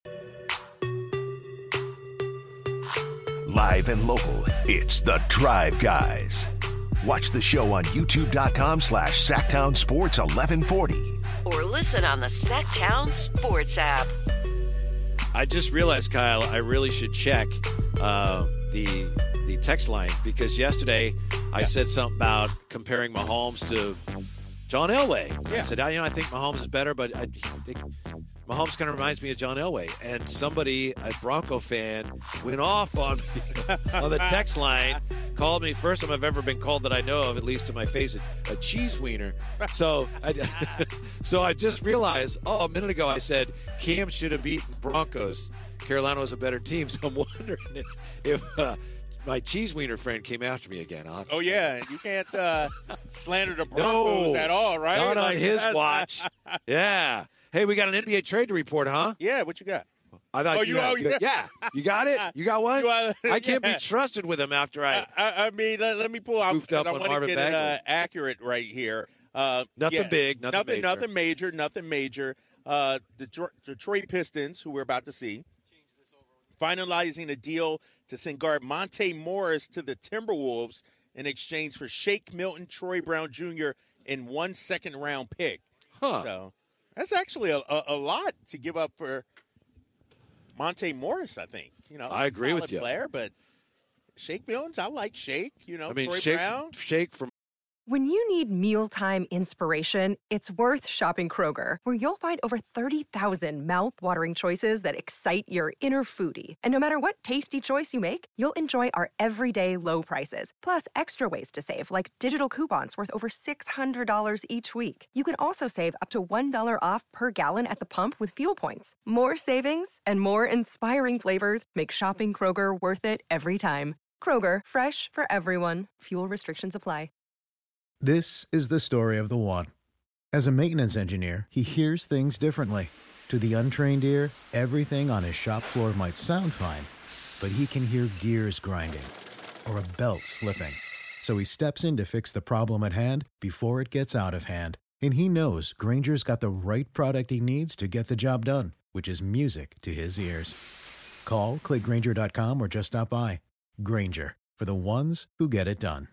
Live and local, it's the Drive Guys. Watch the show on youtube.com slash Sacktown Sports eleven forty. Or listen on the Sacktown Sports app. I just realized, Kyle, I really should check uh, the the text line because yesterday I said something about comparing Mahomes to John Elway. Yeah. I said, you know, I think Mahomes is better, but I think Mahomes kind of reminds me of John Elway. And somebody, a Bronco fan, went off on me on the text line, called me, first time I've ever been called that I know of, at least to my face, a, a cheese wiener. So I, so I just realized, oh, a minute ago I said Cam should have beaten Broncos. Carolina was a better team, so I'm wondering if, if uh, my cheese wiener friend came after me again. Huh? Oh, yeah. You can't uh, slander the Broncos No, at all, right? not on Like, his that's- watch. Yeah. Hey, we got an N B A trade to report, huh? Yeah, what you got? I thought Oh, you, you- had oh, good- yeah. yeah. You got it? You got one? You want- I can't yeah. be trusted with him after I I, I mean, let, let me pull out Goofed up because I on want to Marvin get it uh, Bagley. accurate right here. Uh, Nothing yeah, big, nothing nothing, major. nothing major, nothing major. Uh, the Detroit, Detroit Pistons, who we're about to see, finalizing a deal to send guard Monte Morris to the Timberwolves in exchange for Shake Milton, Troy Brown Junior, and one second round pick. Huh. So that's actually a, a, a lot to give up for Monte Morris, I think. You know, I agree with solid you. player, but Shake Milton's, I like Shake. You know, I mean, Troy shake, Brown. shake from When you need mealtime inspiration, it's worth shopping Kroger, where you'll find over thirty thousand mouth-watering choices that excite your inner foodie. And no matter what tasty choice you make, you'll enjoy our everyday low prices, plus extra ways to save, like digital coupons worth over six hundred dollars each week. You can also save up to one dollar off per gallon at the pump with fuel points. More savings and more inspiring flavors make shopping Kroger worth it every time. Kroger, fresh for everyone. Fuel restrictions apply. This is the story of the one. As a maintenance engineer, he hears things differently. To the untrained ear, everything on his shop floor might sound fine, but he can hear gears grinding or a belt slipping. So he steps in to fix the problem at hand before it gets out of hand. And he knows Grainger's got the right product he needs to get the job done, which is music to his ears. Call, click Grainger dot com, or just stop by. Grainger, for the ones who get it done.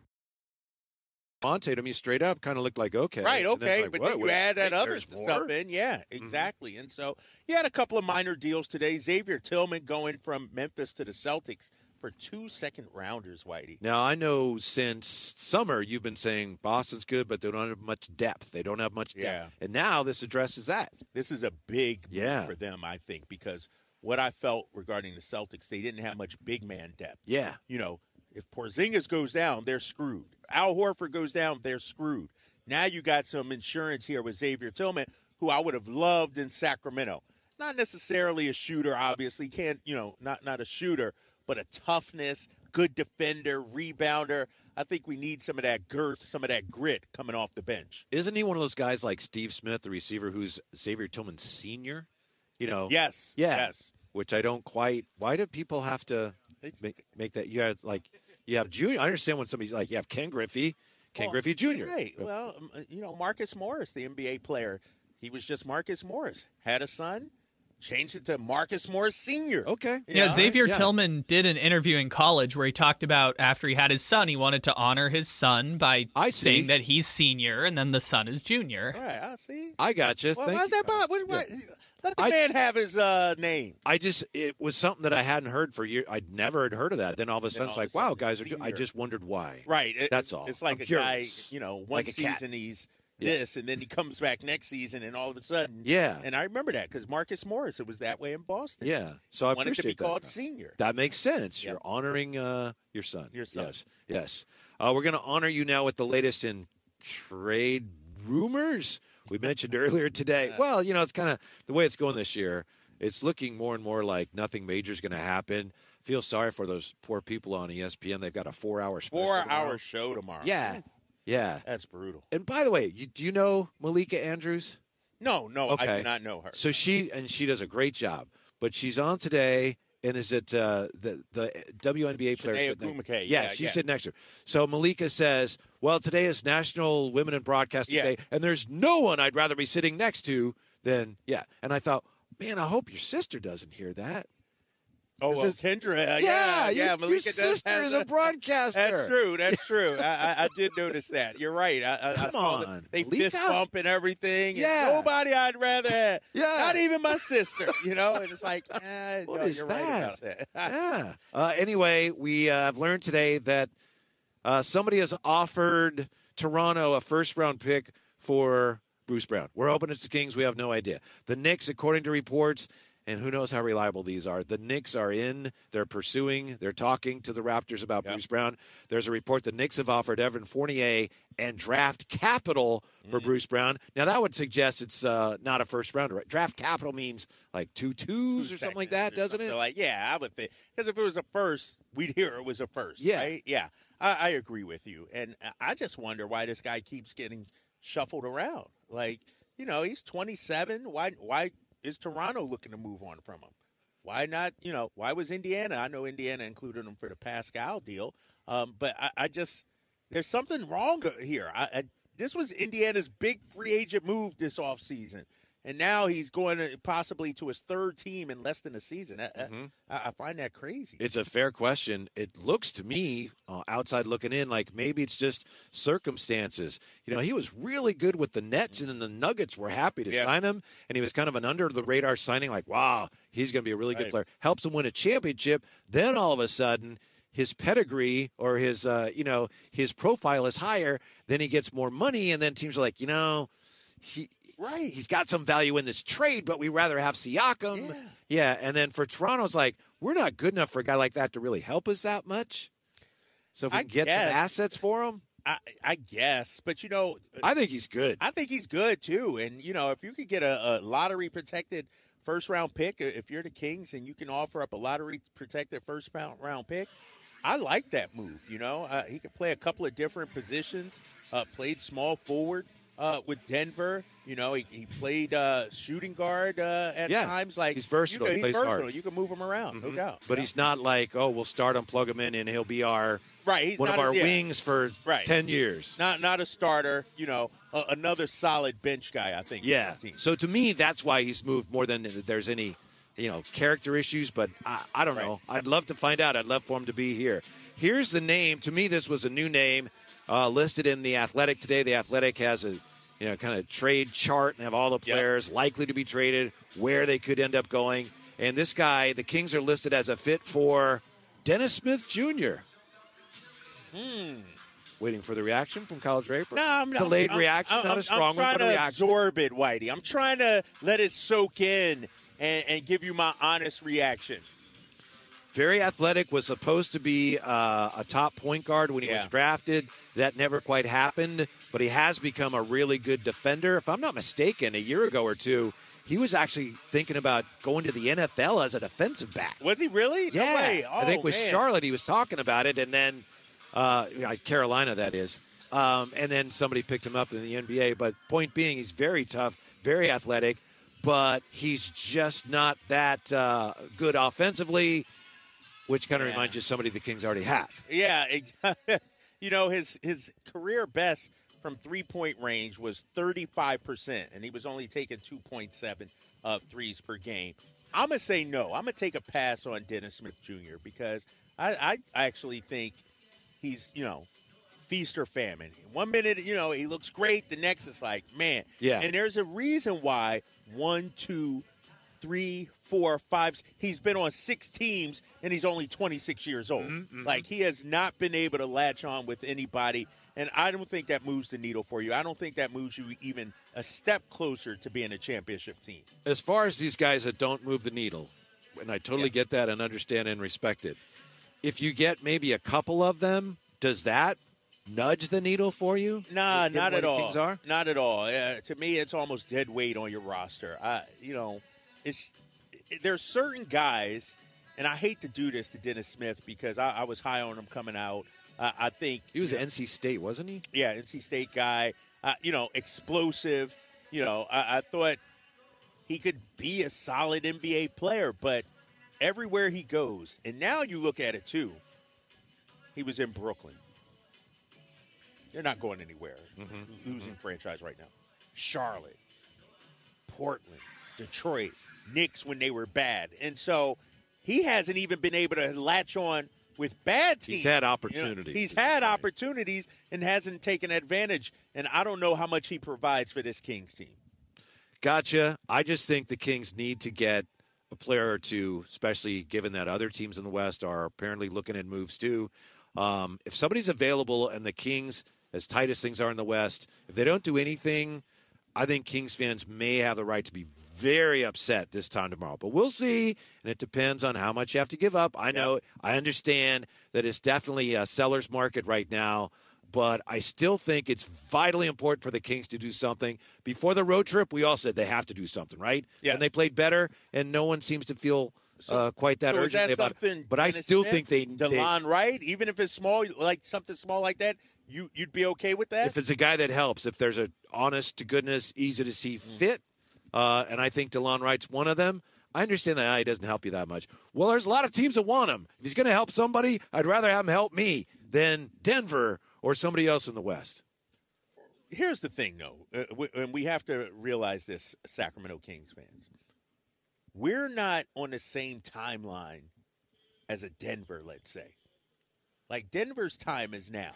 Monte to me straight up kind of looked like okay. Right, And then okay, it's like, but what, then you wait, add that wait, other there's stuff more? in. Yeah, exactly. And so you had a couple of minor deals today. Xavier Tillman going from Memphis to the Celtics for two second rounders, Whitey. Now, I know since summer you've been saying Boston's good, but they don't have much depth. They don't have much depth. Yeah. And now this addresses that. This is a big move Yeah. for them, I think, because what I felt regarding the Celtics, they didn't have much big man depth. Yeah. You know, if Porzingis goes down, they're screwed. Al Horford goes down, they're screwed. Now you got some insurance here with Xavier Tillman, who I would have loved in Sacramento. Not necessarily a shooter, obviously. Can't, you know, not, not a shooter, but a toughness, good defender, rebounder. I think we need some of that girth, some of that grit coming off the bench. Isn't he one of those guys like Steve Smith, the receiver, who's Xavier Tillman's senior? You know? Yes. Yeah. Yes. Which I don't quite. Why do people have to make make that? You have like you have junior. I understand when somebody like you have Ken Griffey, Ken Well, Griffey Junior Right. Well, um, you know, Marcus Morris, the N B A player, he was just Marcus Morris. Had a son, changed it to Marcus Morris Senior Okay. Yeah, Yeah, Xavier yeah. Tillman did an interview in college where he talked about after he had his son, he wanted to honor his son by I see. saying that he's senior and then the son is junior. All right, I see. I got you. Well, Thank why's you. that about? What, what, let the I- man have his uh, name. I just it was something that I hadn't heard for years. I'd never had heard of that. Then all of a sudden, all it's of a like, sudden, wow, guys are. Do- I senior. just wondered why. Right. It- That's all. It's like I'm a curious. guy, you know, one Like a cat. season he's Yeah. this, and then he comes back next season, and all of a sudden, Yeah. And I remember that because Marcus Morris, it was that way in Boston. Yeah. So I wanted to be appreciate that. called senior. That makes sense. Yep. You're honoring uh, your son. Your son. Yes. Yes. Uh, we're going to honor you now with the latest in trade rumors. We mentioned earlier today. Well, you know, it's kind of the way it's going this year. It's looking more and more like nothing major is going to happen. Feel sorry for those poor people on E S P N. They've got a four-hour special tomorrow. Four-hour show tomorrow. Yeah. Yeah. That's brutal. And by the way, you, do you know Malika Andrews? No, no, I Okay. do not know her. So she and she does a great job. But she's on today, and is it uh, the the W N B A player? Shanae sitting next- Ogwumike, Yeah, yeah, she's yeah. sitting next to her. So Malika says, "Well, today is National Women in Broadcasting Yeah. Day, and there's no one I'd rather be sitting next to than yeah." And I thought, man, I hope your sister doesn't hear that. Oh, This well, is- Kendra. Uh, Yeah, yeah, your- yeah. your Malika does sister have is a broadcaster. That's true. That's true. I, I, I did notice that. You're right. I, I, I Come saw on, that they Malika. fist bump and everything. and Yeah. Nobody I'd rather have. Yeah. Not even my sister. You know, and it's like, eh, What no, is you're that? right about that. yeah. Uh, anyway, we uh, have learned today that uh, somebody has offered Toronto a first-round pick for Bruce Brown. We're hoping it's the Kings. We have no idea. The Knicks, according to reports, and who knows how reliable these are, the Knicks are in. They're pursuing. They're talking to the Raptors about Yep. Bruce Brown. There's a report the Knicks have offered Evan Fournier and draft capital for Mm-hmm. Bruce Brown. Now, that would suggest it's uh, not a first-rounder. Right? Draft capital means like two twos or something like that, Seconds or doesn't something it? Like, yeah, I would think. Because if it was a first, we'd hear it was a first. Yeah. Right? Yeah. I, I agree with you. And I just wonder why this guy keeps getting shuffled around. Like, you know, he's twenty-seven. Why, why is Toronto looking to move on from him? Why not, you know, why was Indiana? I know Indiana included him for the Pascal deal. Um, but I, I just, there's something wrong here. I, I, this was Indiana's big free agent move this offseason. And now he's going to possibly to his third team in less than a season. I, Mm-hmm. I, I find that crazy. It's a fair question. It looks to me, uh, outside looking in, like maybe it's just circumstances. You know, he was really good with the Nets, and then the Nuggets were happy to Yeah. sign him, and he was kind of an under-the-radar signing, like, wow, he's going to be a really good Right. player. Helps him win a championship. Then all of a sudden, his pedigree or his, uh, you know, his profile is higher. Then he gets more money, and then teams are like, you know, he – Right. He's got some value in this trade, but we rather have Siakam. Yeah. Yeah, and then for Toronto's like, we're not good enough for a guy like that to really help us that much. So if we I can get guess. some assets for him, I, I guess. But, you know, I think he's good. I think he's good, too. And, you know, if you could get a, a lottery-protected first-round pick, if you're the Kings and you can offer up a lottery-protected first-round pick, I like that move, you know. Uh, he could play a couple of different positions, uh, played small forward uh, with Denver. You know, he, he played uh, shooting guard uh, at Yeah, times. Like he's versatile. You He can, he's plays versatile. hard. You can move him around, no doubt. But Yeah. he's not like, oh, we'll start him, plug him in, and he'll be our right. He's one of not a- our yeah. wings for Right. ten years. Not not a starter, you know, a, another solid bench guy, I think. for Yeah. this team. So to me, that's why he's moved more than there's any, you know, character issues. But I, I don't know. I'd love to find out. I'd love for him to be here. Here's the name. To me, this was a new name uh, listed in the Athletic today. The Athletic has a, you know, kind of trade chart and have all the players likely to be traded, where they could end up going. And this guy, the Kings are listed as a fit for Dennis Smith Junior Hmm. Waiting for the reaction from Kyle Draper. No, I'm not. Delayed I'm, reaction, I'm, not I'm, a strong I'm trying one, but a to reaction. absorb it, Whitey. I'm trying to let it soak in and, and give you my honest reaction. Very athletic, was supposed to be uh, a top point guard when he was Yeah. drafted. That never quite happened, but he has become a really good defender. If I'm not mistaken, a year ago or two, he was actually thinking about going to the N F L as a defensive back. Was he really? No Yeah, way. I think Oh, with man. Charlotte he was talking about it, and then uh, yeah, Carolina, that is. Um, and then somebody picked him up in the N B A. But point being, he's very tough, very athletic, but he's just not that uh, good offensively, which kind of Yeah. reminds you of somebody the Kings already have. Yeah, it- you know his his career best from three-point range was thirty-five percent, and he was only taking two point seven uh, threes per game. I'm going to say no. I'm going to take a pass on Dennis Smith Junior because I, I actually think he's, you know, feast or famine. One minute, you know, he looks great. The next is like, man. Yeah. And there's a reason why one, two, three, four, five. He's been on six teams, and he's only twenty-six years old. Mm-hmm. Like, he has not been able to latch on with anybody, and I don't think that moves the needle for you. I don't think that moves you even a step closer to being a championship team. As far as these guys that don't move the needle, and I totally yeah. get that and understand and respect it, if you get maybe a couple of them, does that nudge the needle for you? Nah, not at all. Kings are? Not at all. Uh, to me, it's almost dead weight on your roster. I, you know, it's it, there's certain guys, and I hate to do this to Dennis Smith because I, I was high on him coming out. Uh, I think he was N C State, wasn't he? Yeah, N C State guy. Uh, you know, explosive. You know, I, I thought he could be a solid N B A player, but everywhere he goes, and now you look at it too. He was in Brooklyn. They're not going anywhere. Mm-hmm. Losing mm-hmm. franchise right now. Charlotte, Portland, Detroit, Knicks when they were bad. And so he hasn't even been able to latch on with bad teams. He's had opportunities. You know, he's had opportunities and hasn't taken advantage. And I don't know how much he provides for this Kings team. Gotcha. I just think the Kings need to get a player or two, especially given that other teams in the West are apparently looking at moves too. Um, if somebody's available and the Kings – as tight as things are in the West, if they don't do anything, I think Kings fans may have the right to be very upset this time tomorrow. But we'll see, and it depends on how much you have to give up. I know, I understand that it's definitely a seller's market right now, but I still think it's vitally important for the Kings to do something. Before the road trip, we all said they have to do something, right? Yeah. And they played better, and no one seems to feel uh, quite that so urgently is that about it. But I Dennis still Smith, think they – DeLon Wright, even if it's small, like something small like that, You, you'd be okay with that? If it's a guy that helps, if there's a honest-to-goodness, easy-to-see fit, uh, and I think DeLon Wright's one of them, I understand that ah, he doesn't help you that much. Well, there's a lot of teams that want him. If he's going to help somebody, I'd rather have him help me than Denver or somebody else in the West. Here's the thing, though, uh, we, and we have to realize this, Sacramento Kings fans. We're not on the same timeline as a Denver, let's say. Like, Denver's time is now.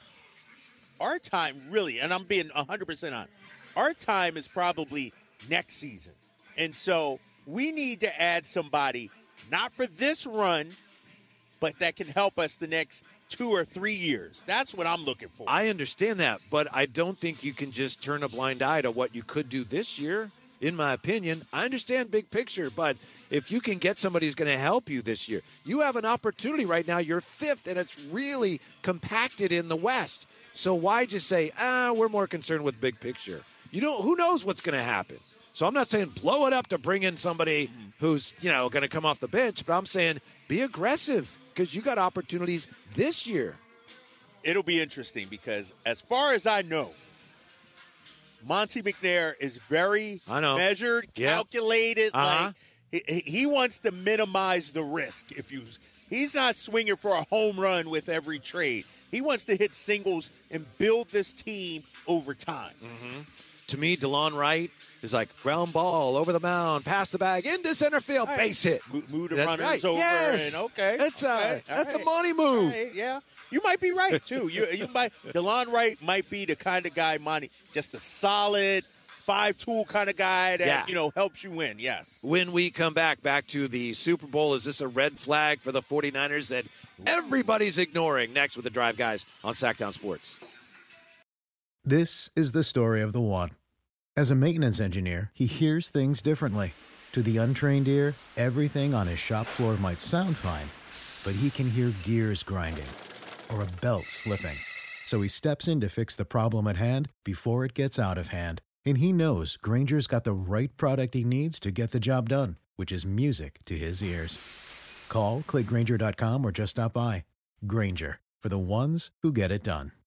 Our time, really, and I'm being one hundred percent honest, our time is probably next season. And so we need to add somebody, not for this run, but that can help us the next two or three years. That's what I'm looking for. I understand that, but I don't think you can just turn a blind eye to what you could do this year, in my opinion. I understand big picture, but if you can get somebody who's going to help you this year, you have an opportunity right now. You're fifth, and it's really compacted in the West. So why just say, ah, we're more concerned with big picture? You know, who knows what's going to happen? So I'm not saying blow it up to bring in somebody who's, you know, going to come off the bench, but I'm saying be aggressive because you got opportunities this year. It'll be interesting because as far as I know, Monty McNair is very I know. measured, yep. calculated. Uh-huh. Like he, he wants to minimize the risk. If you, he's not swinging for a home run with every trade. He wants to hit singles and build this team over time. Mm-hmm. To me, DeLon Wright is like ground ball over the mound, pass the bag into center field, right. base hit. Move the that's runners right. over. Yes. And okay, that's okay. a that's right. a money move. Right. Yeah, you might be right too. you you might DeLon Wright might be the kind of guy, Monty, just a solid five-tool kind of guy that yeah. you know helps you win. Yes. When we come back, back to the Super Bowl, is this a red flag for the 49ers that everybody's ignoring? Next with the Drive Guys on Sacktown Sports. This is the story of the one. As a maintenance engineer, he hears things differently. To the untrained ear, everything on his shop floor might sound fine, but he can hear gears grinding or a belt slipping. So he steps in to fix the problem at hand before it gets out of hand. And he knows Grainger's got the right product he needs to get the job done, which is music to his ears. Call, click Grainger dot com, or just stop by. Grainger, for the ones who get it done.